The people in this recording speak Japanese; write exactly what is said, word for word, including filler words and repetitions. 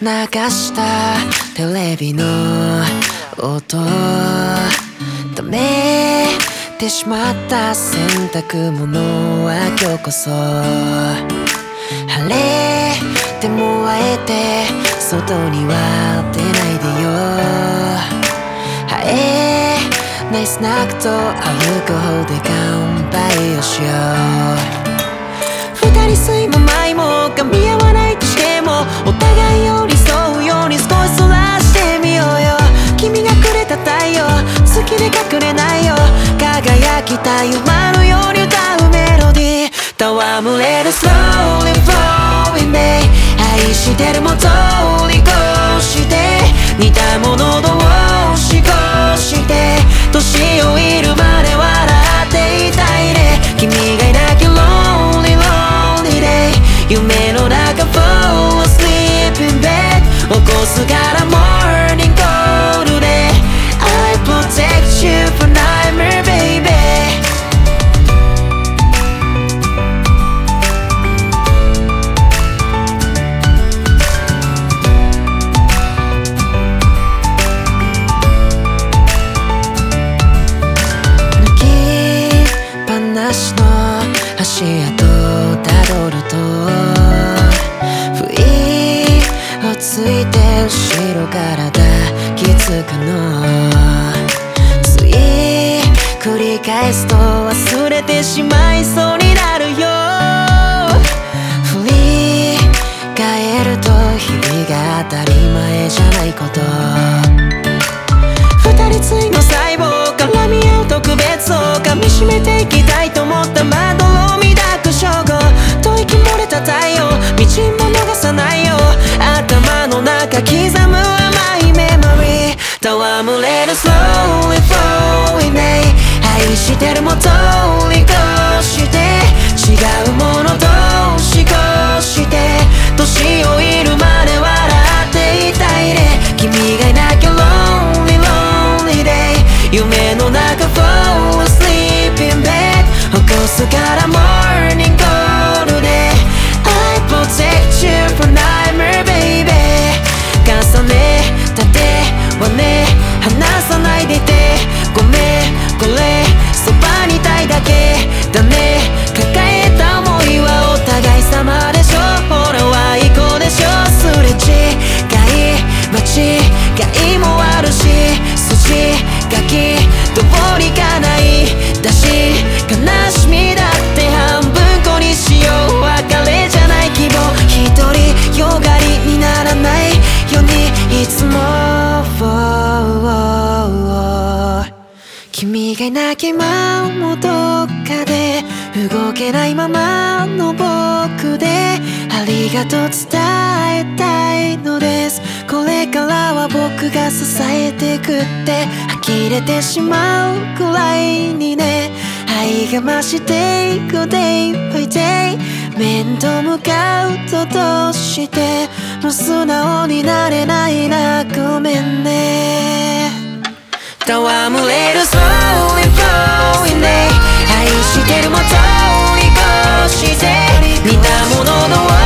流したテレビの音溜めてしまった洗濯物は今日こそ晴れてもあえて外には出ないでよ。生えないスナックとアルコールで乾杯をしよう。二人酸いも舞も噛み合わないとしてもお互い寄り添うように少しそらしてみようよ。君がくれた太陽好きで隠れないよ。輝きたい馬のように歌うメロディー戯れる Slowly flowing day 愛してるも通り越して似たもの同士越して年老いるまで笑っていたいね。君がいなきゃ Lonely Lonely day 夢の中 Fall asleep in bed 起こすから Morning call で I protect you from nightmare baby。足跡たどると不意をついて後ろから抱きつくのつい繰り返すと忘れてしまいそうになるよ。振り返ると日々が当たり前じゃないこと二人ついの細胞絡み合う特別を噛みしめていきたいと思ったまどろみ抱く称号吐息漏れた太陽道も逃さないよ。頭の中刻む甘いメモリー戯れる Slowly flowing day 愛してるも通り越して違うもの同士越して年老いるまで笑っていたいね。君がいなきゃ Lonely Lonely day 夢の中 Fall asleep in bed 起こすから Morning call で I protect you from nightmare baby。 重ねた手はね離さないでいてごめんこれそばにいたいだけだね。抱えた想いはお互い様でしょ。ほらは行こうでしょ。すれ違い間違いもあるし筋書き通りかないだし悲しみだって半分こにしよう。別れじゃない希望一人よがりにならないようにいつも君がいなきゃ今もどっかで動けないままの僕でありがとう伝えたいのです。これからは僕が支えてくって呆れてしまうくらいにね。愛が増していく day by day 面と向かうとどうしてもう素直になれないなごめんね。戯れる Slowly flowing day 愛してるも通り越して似たものの